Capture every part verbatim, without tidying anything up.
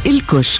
الكشك.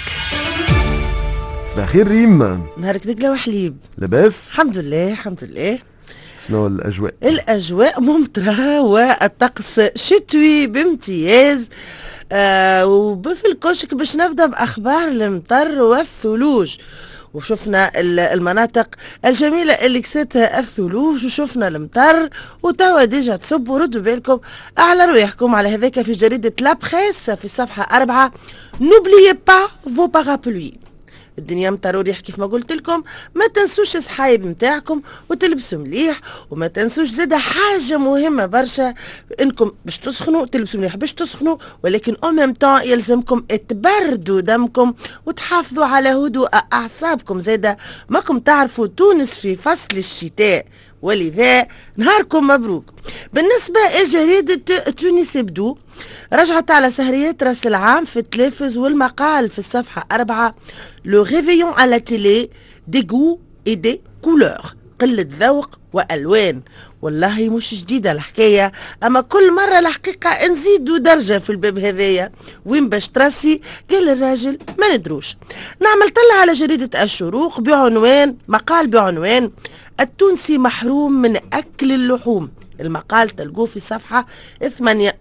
صباح الخير ريم. نهارك دقلة وحليب. لاباس؟ الحمد لله الحمد لله. شنو الأجواء؟ الأجواء ممطرة والطقس شتوي بامتياز. آه وفي الكشك باش نبدأ بأخبار المطر والثلوج، وشفنا المناطق الجميلة اللي كساتها الثلوج وشفنا المطر وتوا ديجا تصب. وردوا بالكم على رواحكم على هذاك في جريدة لابخيس في الصفحة أربعة. نوبليي با فو بارابلوي. الدنيا مطر وريح كيف ما قلت لكم، ما تنسوش الصحايب متاعكم وتلبسوا مليح، وما تنسوش زاد حاجه مهمه برشا، انكم باش تسخنوا تلبسوا مليح باش تسخنوا، ولكن او ميم طون يلزمكم تبردوا دمكم وتحافظوا على هدوء اعصابكم. زاد ماكم تعرفوا تونس في فصل الشتاء، ولذا نهاركم مبروك. بالنسبة لجريدة تونس يبدو رجعت على سهريات راس العام في التلفز، والمقال في الصفحة أربعة. لو ريفيون على تيلي دي غو اي دي كولور، قلة ذوق وألوان. والله مش جديدة الحكاية، أما كل مرة الحقيقة نزيدوا درجة في الباب هذايا. وين باش ترسي؟ قال الراجل ما ندروش. نعمل طلع على جريدة الشروق بعنوان مقال بعنوان التونسي محروم من أكل اللحوم. المقال تلقوه في صفحة ثمانية.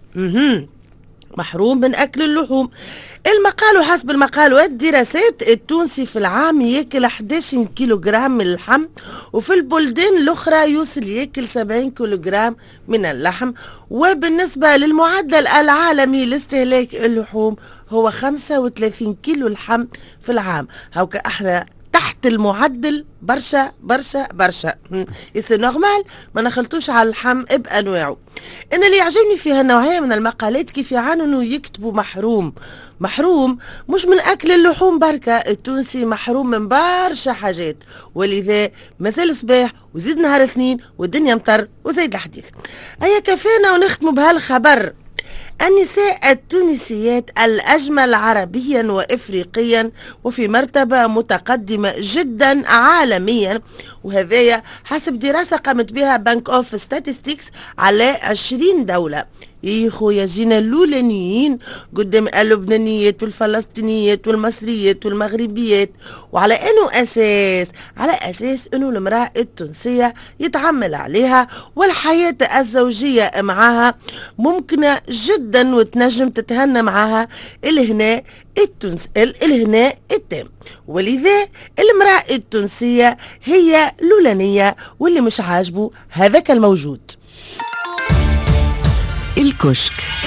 محروم من أكل اللحوم. المقال حسب المقال والدراسات التونسي في العام ياكل أحد عشر كيلوغرام من اللحم، وفي البلدان الأخرى يوصل ياكل سبعين كيلوغرام من اللحم. وبالنسبة للمعدل العالمي لاستهلاك اللحوم هو خمسة وثلاثين كيلو لحم في العام. هاوكا احنا تحت المعدل برشا برشا برشا. يصير نورمال ما نخلطوش على اللحم بانواعه. ان اللي يعجبني في هالنوعيه من المقالات كيف يعانوا يكتبوا محروم. محروم مش من اكل اللحوم بركه، التونسي محروم من برشا حاجات، ولذا مازال صباح وزيد نهار اثنين والدنيا مطر وزيد الحديث. ايا كفانا ونختموا بهالخبر. النساء التونسيات الأجمل عربيا وإفريقيا وفي مرتبة متقدمة جدا عالميا، وهذايا حسب دراسة قامت بها بنك أوف ستاتستيكس على عشرين دولة. يا خويا جينا اللولانيين قدام اللبنانيات والفلسطينيات والمصريات والمغربيات. وعلى انه اساس على اساس انه المراه التونسيه يتعمل عليها والحياه الزوجيه معها ممكنه جدا وتنجم تتهنى معها الهناء التونس الهناء التام. ولذا المراه التونسيه هي لولانيه، واللي مش عاجبه هذاك الموجود. الكشك.